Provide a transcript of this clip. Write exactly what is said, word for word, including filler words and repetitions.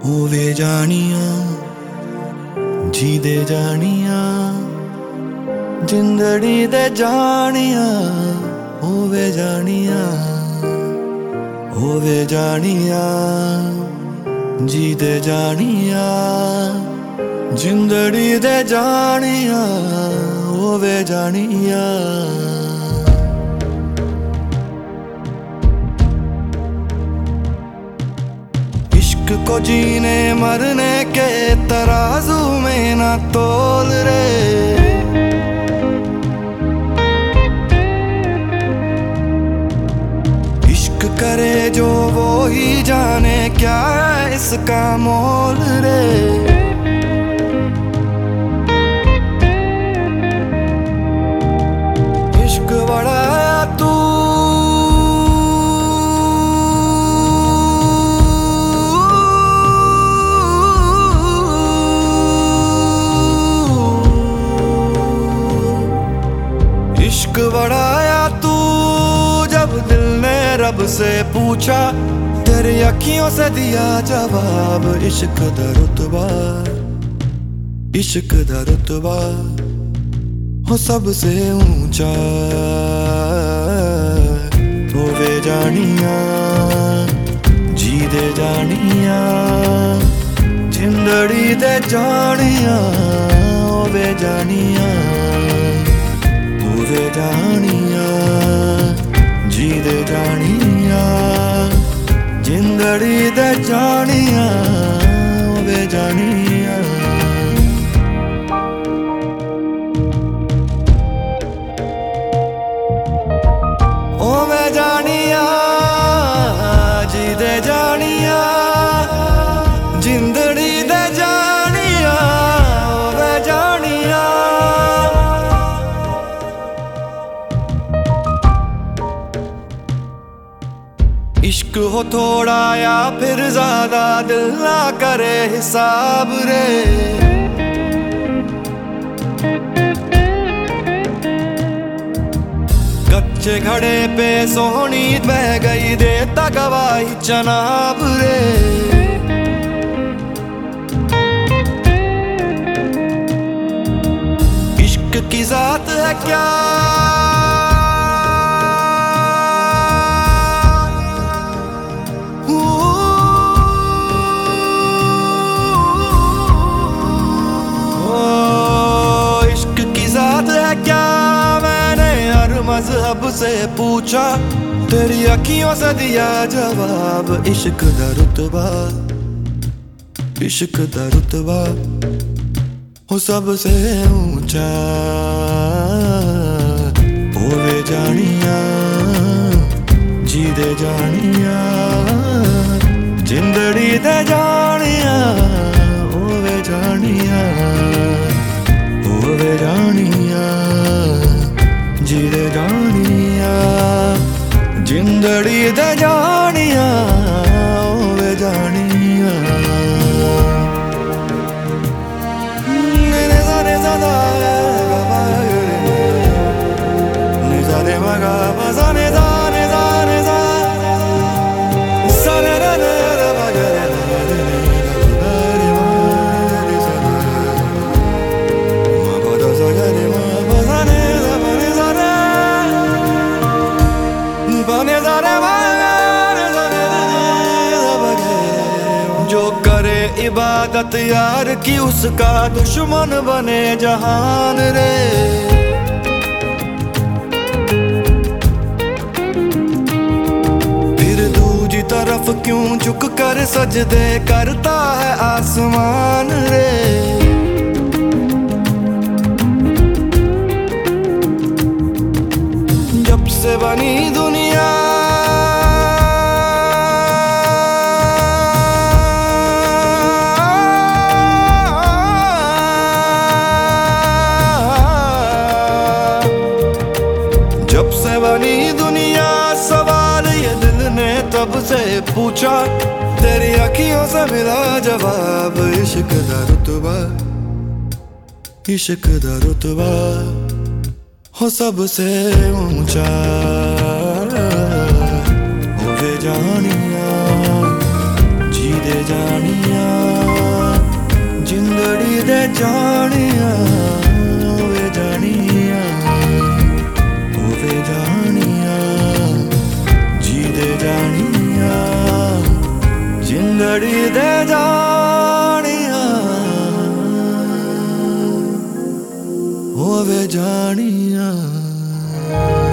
होवे जानिया जी दे जानिया जिंदड़ी दे जानिया होवे जानिया होवे जानिया जी दे जानिया जिंदड़ी दे जानिया होवे जानिया। इश्क को जीने मरने के तराजू में ना तोल रे, इश्क करे जो वो ही जाने क्या है इसका मोल रे। इश्क बढ़ाया तू इश्क बढ़ाया तू जब दिल ने रब से पूछा, तेरी अखियों से दिया जवाब। इश्क दा रुतबा इश्क दा रुतबा हो सबसे ऊंचा, होवे जानिया जी दे जानिया जिंदड़ी दे जानिया होवे जानिया होवे जानिया जी दे जानिया जिंदड़ी दे जानिया होवे जानिया। होवे जानिया जी दे जानिया जिंदड़ी दे जानिया होवे जानिया। इश्क हो थोड़ा या फिर ज्यादा दिल ना करे हिसाब रे, कच्चे घड़े पे सोहनी बह गई देता गवाही जनाब रे। इश्क की जात है क्या क्या मैंने हर मजहब से पूछा, तेरी अखियों से दिया जवाब। इश्क दा रुतबा इश्क दा रुतबा हो सबसे ऊंचा, होवे जानिया जी दे जानिया जिंदड़ी दे जानिया होवे जानिया होवे जानिया जी दे जानिया जिंदड़ी दे जानिया होवे जानिया। ने ज़ारे ज़ादा गा ने ज़ारे मगा बज़ाने ज़ाने ज़ाने ज़ाने ज़ाने ज़ाने जो करे इबादत यार की उसका दुश्मन बने जहान रे। फिर दूजी तरफ क्यों झुक कर सजदे करता है आसमान रे। जब से बनी दुनिया जब से बनी दुनिया सवाल ये दिल ने तब से पूछा, तेरी अखियों से मिला जवाब। इश्क दा रुतबा इश्क दा रुतबा हो सबसे ऊंचा, होवे जानिया जी दे जानिया जानिया होवे जानिया होवे जानिया जी दे जानिया जिंदड़ी दे जानिया होवे जानिया।